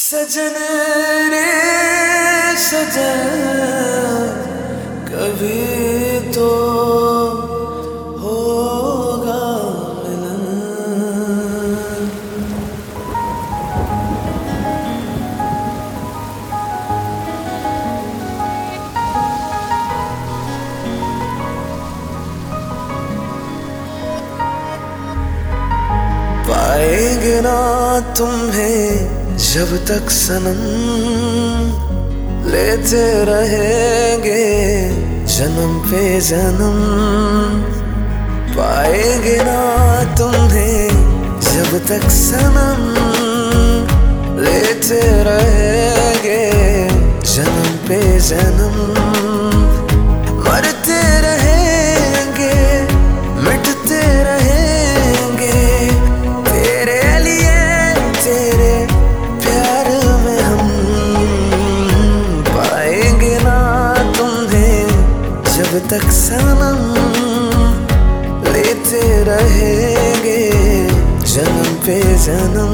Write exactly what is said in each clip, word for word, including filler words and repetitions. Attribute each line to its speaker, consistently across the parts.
Speaker 1: सजन रे सजन, कभी तो होगा मिलन। पाएंगे ना तुम्हें जब तक सनम, लेते रहेंगे जन्म पे जन्म। पाएंगे ना तुम्हें जब तक सनम, लेते रहेंगे जन्म पे जन्म। मरते रहेंगे मिटते रहेंगे तेरे लिए, तेरे प्यार में हम। पाएंगे ना तुम्हें जब तक सनम, लेते रहेंगे जन्म पे जन्म।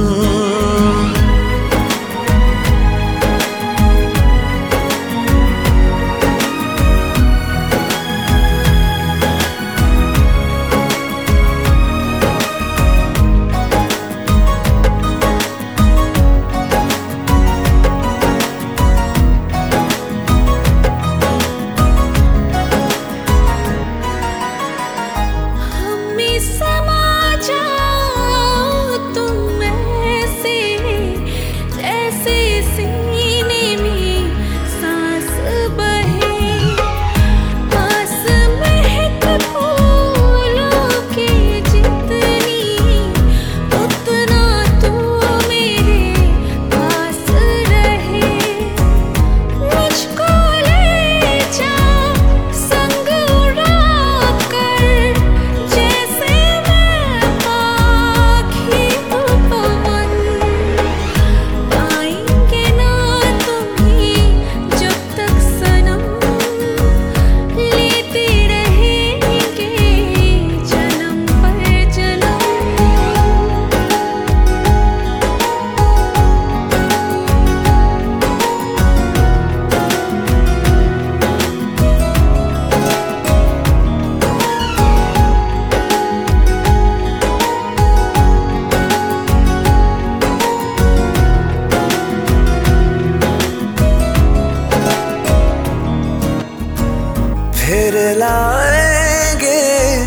Speaker 1: फिर लाएंगे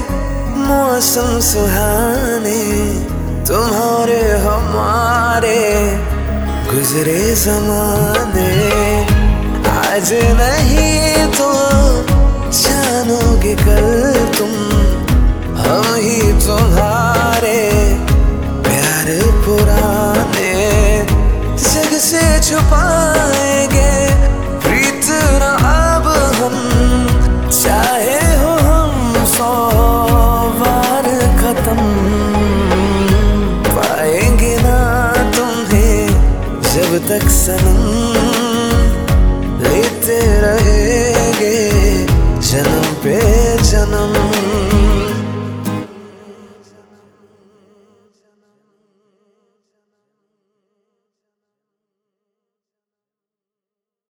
Speaker 1: मौसम सुहाने, तुम्हारे हमारे गुजरे ज़माने। आज नहीं तो जानोगे कल तुम, हम ही तुम्हारे प्यार पुराने। जग से छुपाएंगे प्रीत न अब हम, चाहे हो हम सौ बार खत्म। पाएंगे ना तुम्हें जब तक सनम, लेते रहेंगे जन्म पे जन्म।